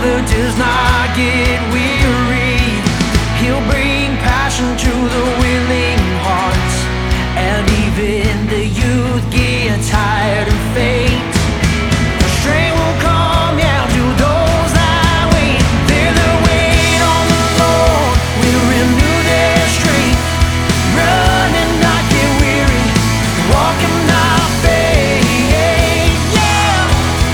Father does not get weary. He'll bring passion to the willing hearts, and even the youth get tired and faint. Strength will come, yeah, to those that wait. They're the wait on the Lord will renew their strength. Run and not get weary, walk and not faint. Yeah.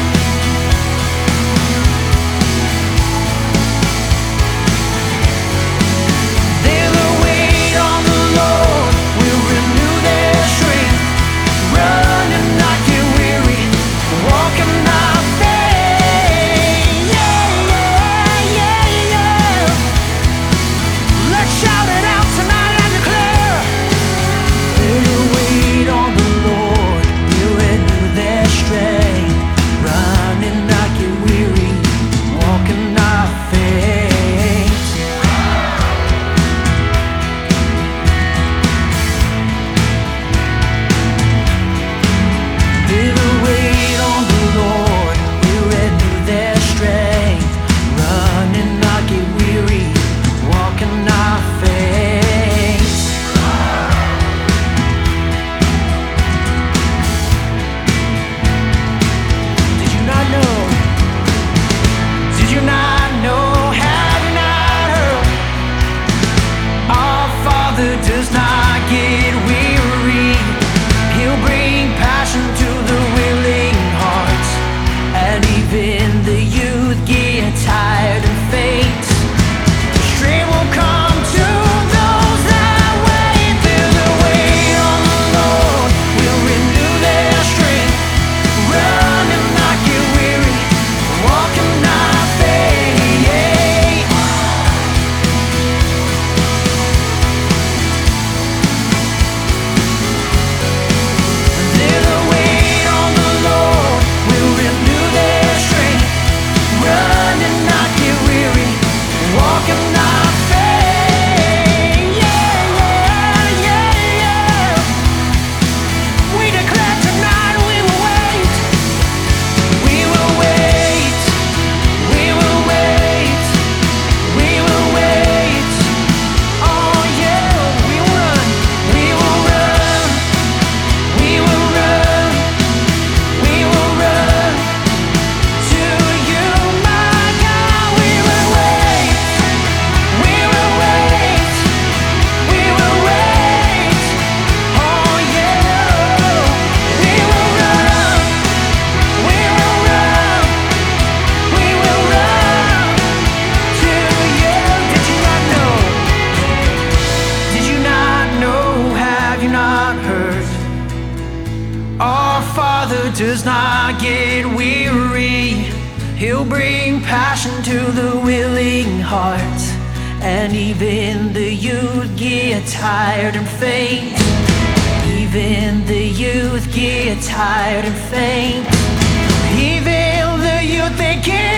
They're the wait on the Lord will renew their strength. Run and not get weary, walk and not faint. Yeah, yeah, yeah, yeah. Let's shout it out tonight and declare. They're the wait on the Lord will renew their strength. Run and not get weary, walk and not faint. They're the wait on the Lord will renew their strength. Run and not get weary, walk and not faint. Did you not know? Did you not know? Have you not heard? Our Father does not get weary. He'll bring passion to the willing hearts, and even the youth get tired and faint. Strength will come to those that wait. They're the wait on the Lord will renew their strength. Run and not get weary, walk and not faint. They're the wait on the Lord will renew their strength. Run and not get weary, walk and not faint. Yeah, yeah, yeah, yeah. We declare tonight we will wait. We will wait. We will wait. We will wait. Oh yeah, we will run. We will run. We will run. We will run to you, my God. We will wait. We will wait. We will wait. Oh yeah. We will run. We will run. We will run to you. Did you not know? Did you not know? Have you not heard? Our Father does not get weary. He'll bring passion to the willing heart, and even the youth get tired and faint. Even the youth get tired and faint. Even the youth, they get